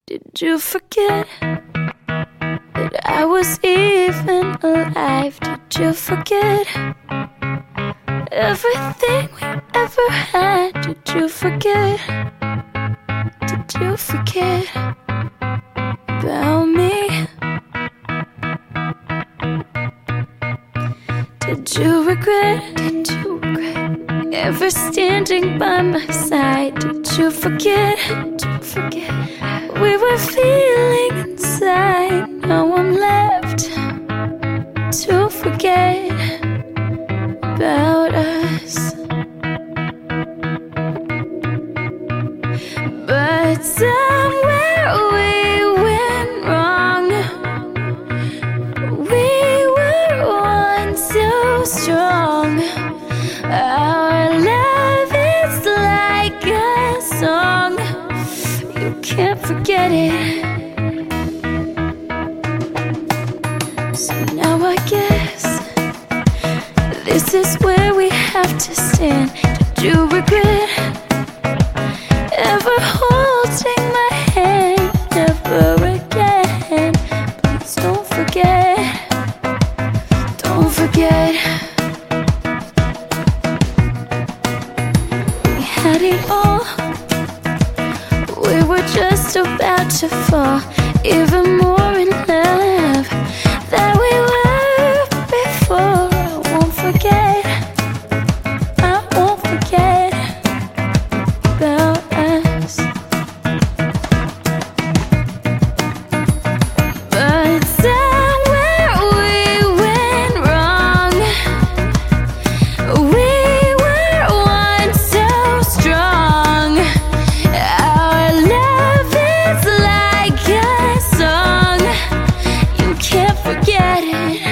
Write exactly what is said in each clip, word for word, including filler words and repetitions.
Did you forget that I was even alive? Did you forget everything we ever had? Did you forget? Did you forget about me? Did you regret? Did you regret ever standing by my side? Did you forget? Did you forget we were feeling inside? Now I'm left to forget about us. But somewhere we went wrong. We were once so strong. Our love is like a song. You can't forget it. So now I guess this is where we have to stand. Did you regret ever holding my hand? Never again. Please don't forget. Don't forget. We had it all. We were just about to fall even more in love than we were before. I won't forget. I won't forget about us. But somewhere we went wrong. We were once so strong. Our love is like a song. You can't forget it.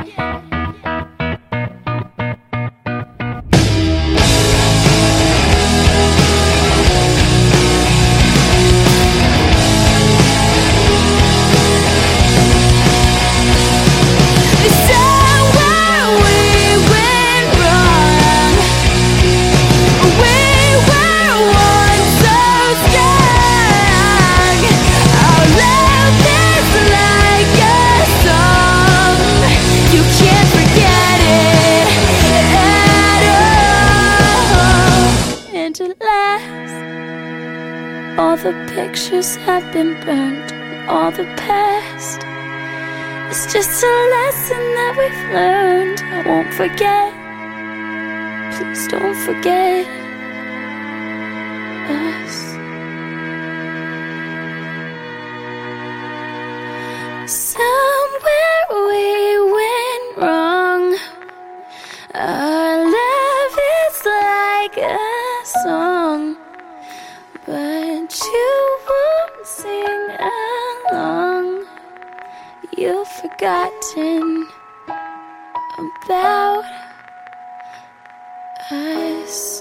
All the pictures have been burned, all the past. It's just a lesson that we've learned. I won't forget. Please don't forget us. Somewhere we went wrong. Our love is like a song, but you won't sing along. You've forgotten about us.